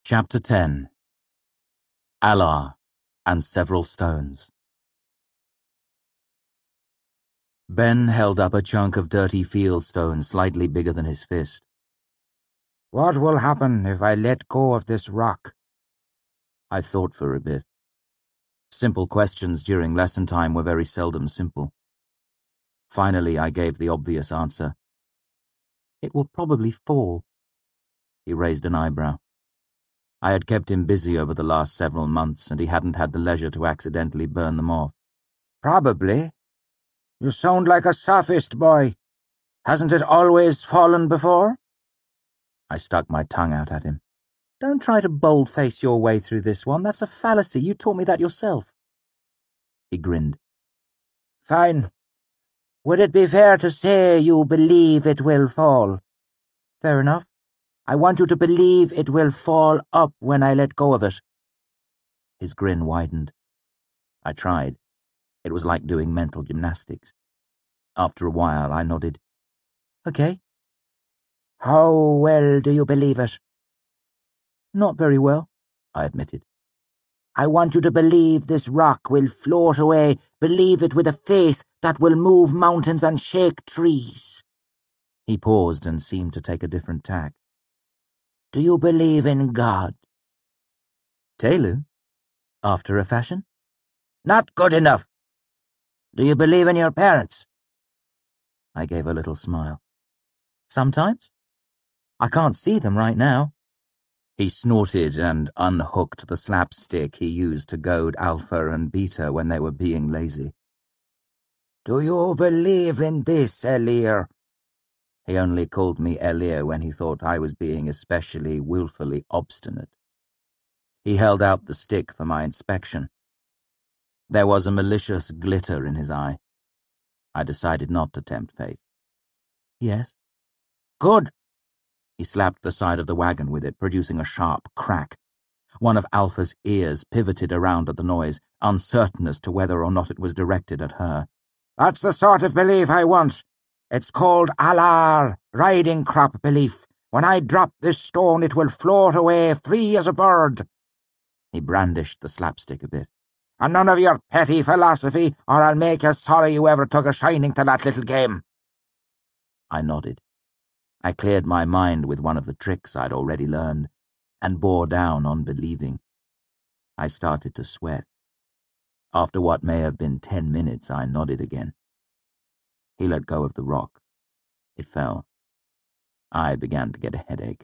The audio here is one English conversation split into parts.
Chapter 10. Allah and Several Stones. Ben held up a chunk of dirty field stone slightly bigger than his fist. What will happen if I let go of this rock? I thought for a bit. Simple questions during lesson time were very seldom simple. Finally, I gave the obvious answer. It will probably fall. He raised an eyebrow. I had kept him busy over the last several months, and he hadn't had the leisure to accidentally burn them off. Probably. You sound like a sophist, boy. Hasn't it always fallen before? I stuck my tongue out at him. Don't try to bold-face your way through this one. That's a fallacy. You taught me that yourself. He grinned. Fine. Would it be fair to say you believe it will fall? Fair enough. I want you to believe it will fall up when I let go of it. His grin widened. I tried. It was like doing mental gymnastics. After a while, I nodded. Okay. How well do you believe it? Not very well, I admitted. I want you to believe this rock will float away. Believe it with a faith that will move mountains and shake trees. He paused and seemed to take a different tack. Do you believe in God? Telu? After a fashion? Not good enough. Do you believe in your parents? I gave a little smile. Sometimes. I can't see them right now. He snorted and unhooked the slapstick he used to goad Alpha and Beta when they were being lazy. Do you believe in this, Elir? He only called me Elir when he thought I was being especially willfully obstinate. He held out the stick for my inspection. There was a malicious glitter in his eye. I decided not to tempt fate. Yes. Good. He slapped the side of the wagon with it, producing a sharp crack. One of Alpha's ears pivoted around at the noise, uncertain as to whether or not it was directed at her. That's the sort of belief I want. It's called Alar, riding crop belief. When I drop this stone, it will float away free as a bird. He brandished the slapstick a bit. And none of your petty philosophy, or I'll make you sorry you ever took a shining to that little game. I nodded. I cleared my mind with one of the tricks I'd already learned, and bore down on believing. I started to sweat. After what may have been 10 minutes, I nodded again. He let go of the rock. It fell. I began to get a headache.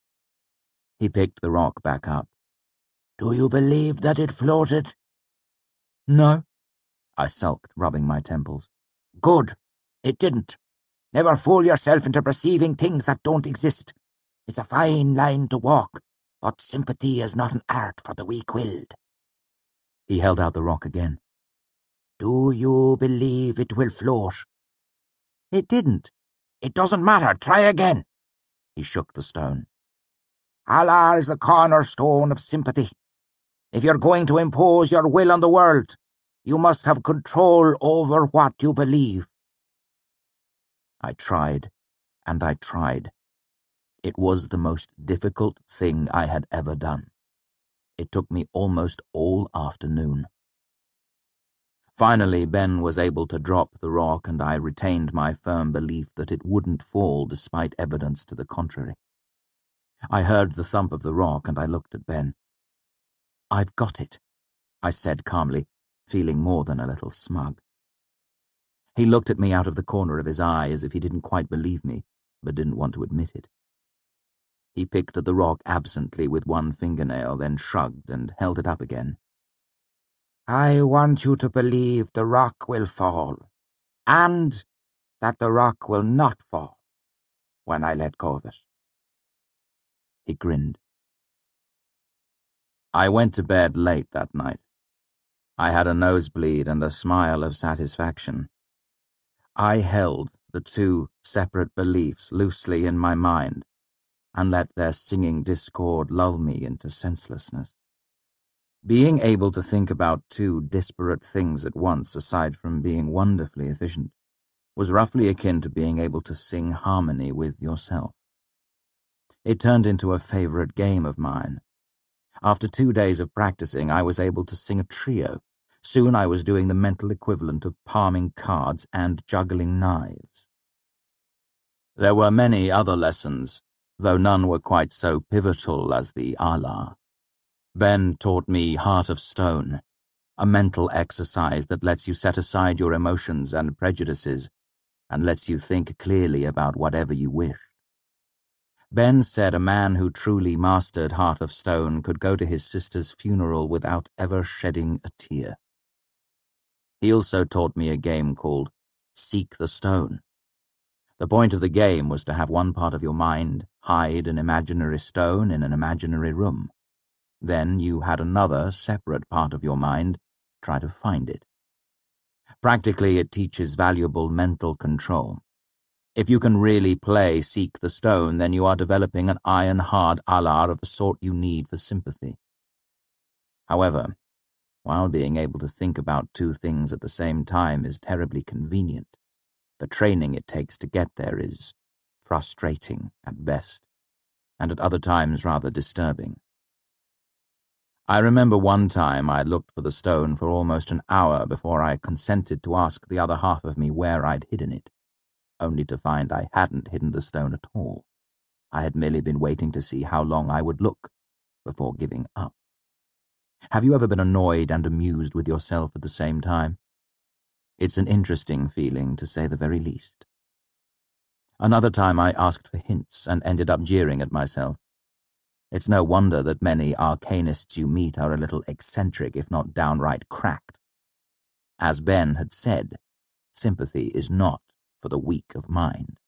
He picked the rock back up. Do you believe that it floated? No. I sulked, rubbing my temples. Good. It didn't. Never fool yourself into perceiving things that don't exist. It's a fine line to walk, but sympathy is not an art for the weak-willed. He held out the rock again. Do you believe it will float? It didn't. It doesn't matter. Try again. He shook the stone. Allah is the cornerstone of sympathy. If you're going to impose your will on the world, you must have control over what you believe. I tried, and I tried. It was the most difficult thing I had ever done. It took me almost all afternoon. Finally, Ben was able to drop the rock, and I retained my firm belief that it wouldn't fall despite evidence to the contrary. I heard the thump of the rock, and I looked at Ben. I've got it, I said calmly, feeling more than a little smug. He looked at me out of the corner of his eye as if he didn't quite believe me, but didn't want to admit it. He picked at the rock absently with one fingernail, then shrugged and held it up again. I want you to believe the rock will fall, and that the rock will not fall when I let go of it. He grinned. I went to bed late that night. I had a nosebleed and a smile of satisfaction. I held the two separate beliefs loosely in my mind and let their singing discord lull me into senselessness. Being able to think about two disparate things at once, aside from being wonderfully efficient, was roughly akin to being able to sing harmony with yourself. It turned into a favorite game of mine, After 2 days of practicing, I was able to sing a trio. Soon I was doing the mental equivalent of palming cards and juggling knives. There were many other lessons, though none were quite so pivotal as the Allah. Ben taught me Heart of Stone, a mental exercise that lets you set aside your emotions and prejudices and lets you think clearly about whatever you wish. Ben said a man who truly mastered Heart of Stone could go to his sister's funeral without ever shedding a tear. He also taught me a game called Seek the Stone. The point of the game was to have one part of your mind hide an imaginary stone in an imaginary room. Then you had another, separate part of your mind try to find it. Practically, it teaches valuable mental control. If you can really play Seek the Stone, then you are developing an iron-hard Allah of the sort you need for sympathy. However, while being able to think about two things at the same time is terribly convenient, the training it takes to get there is frustrating at best, and at other times rather disturbing. I remember one time I looked for the stone for almost an hour before I consented to ask the other half of me where I'd hidden it, only to find I hadn't hidden the stone at all. I had merely been waiting to see how long I would look before giving up. Have you ever been annoyed and amused with yourself at the same time? It's an interesting feeling, to say the very least. Another time I asked for hints and ended up jeering at myself. It's no wonder that many arcanists you meet are a little eccentric, if not downright cracked. As Ben had said, sympathy is not for the weak of mind.